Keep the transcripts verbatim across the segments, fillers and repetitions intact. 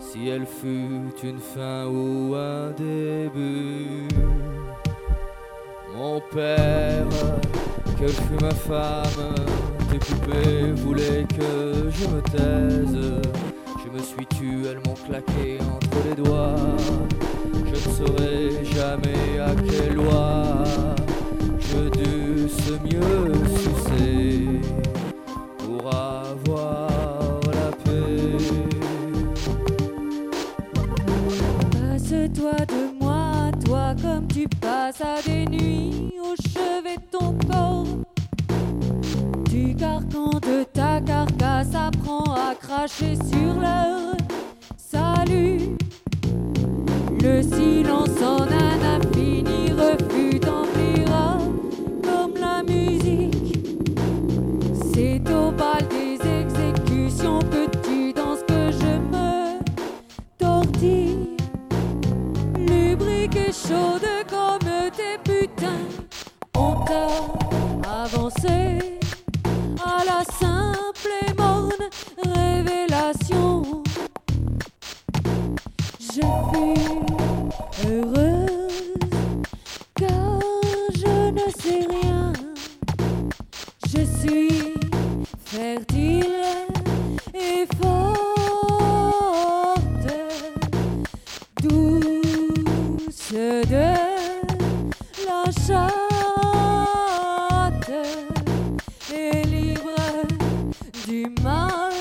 si elle fut une fin ou un début. Mon père, quelle fut ma femme, tes poupées voulaient que je me taise. Je me suis tu, elles m'ont claqué entre les doigts. Je ne saurais jamais à quelle loi je dusse mieux sucer pour avoir la paix. Passe-toi de moi, toi comme tu passes à des nuits au chevet de ton corps. Du carcan de ta carcasse apprend à cracher sur leur salut. Le silence en un infini refus t'emplira comme la musique. C'est au bal des exécutions que tu danses que je me tortille. Lubrique et chaude comme tes putains. On t'a avancé à la simple et morne révélation. Je fus heureuse car je ne sais rien. Je suis fertile et forte, douce de la chatte et libre du mal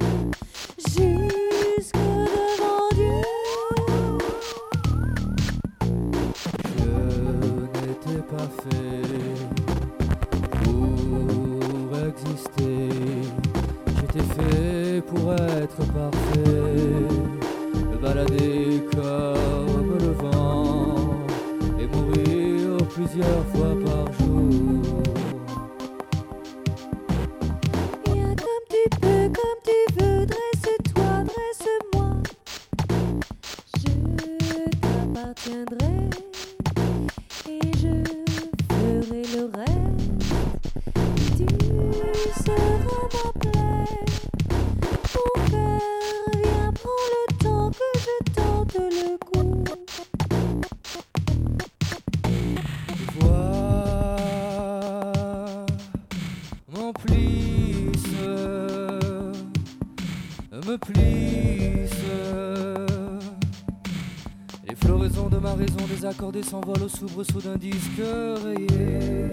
jusque devant Dieu. Je n'étais pas fait pour exister. J'étais fait pour être parfait, me balader comme le vent et mourir plusieurs fois par jour. Viens comme tu peux, comme tu veux, dresse-toi, dresse-moi. Je t'appartiendrai et je ferai le reste. Tu seras ma plaie. Mon cœur, viens, prends le temps que je tente le coup. Vois mon plisse, me plisse. Les floraisons de ma raison désaccordées s'envolent au soubresaut d'un disque rayé.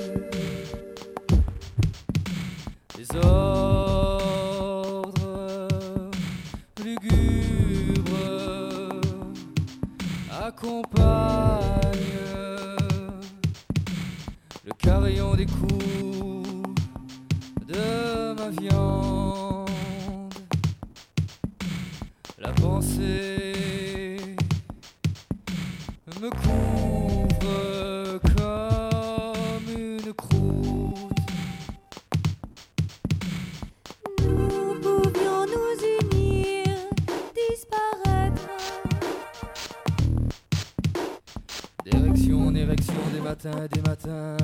Les ordres lugubres accompagnent le carillon des coups de ma viande. La pensée me couvre comme une croûte. Nous pouvions nous unir, disparaître. D'érection en érection, des matins, des matins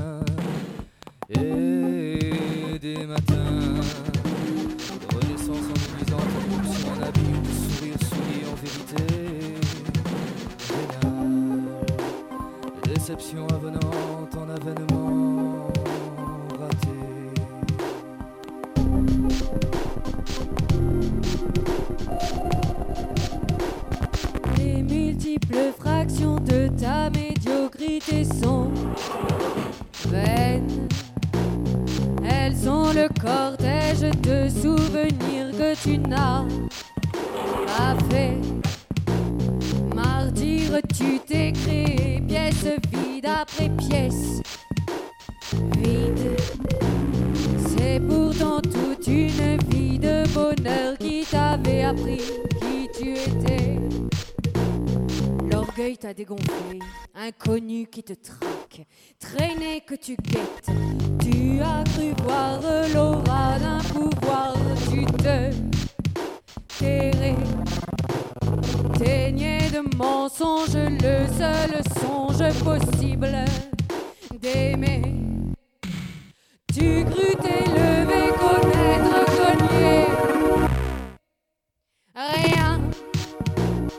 et des matins. De renaissance en nuisante, en corruption, en abîme, de sourire souillé en vérité vénale. De déception avenante en avènement raté. Les multiples fractions de ta médiocrité sont vaines. Elles sont le cortège de souvenirs que tu n'as pas fait. Martyr, tu t'es créé pièce vide après pièce vide. C'est pourtant toute une vie de bonheur qui t'avait appris qui tu étais. L'orgueil t'a dégonflé, inconnu qui te traque, traîné que tu guettes. Tu as cru voir l'aura d'un pouvoir, tu te tairais. T'aignais de mensonges le seul songe possible d'aimer. Tu crus t'élever, connaître, cogner. Rien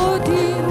faut-il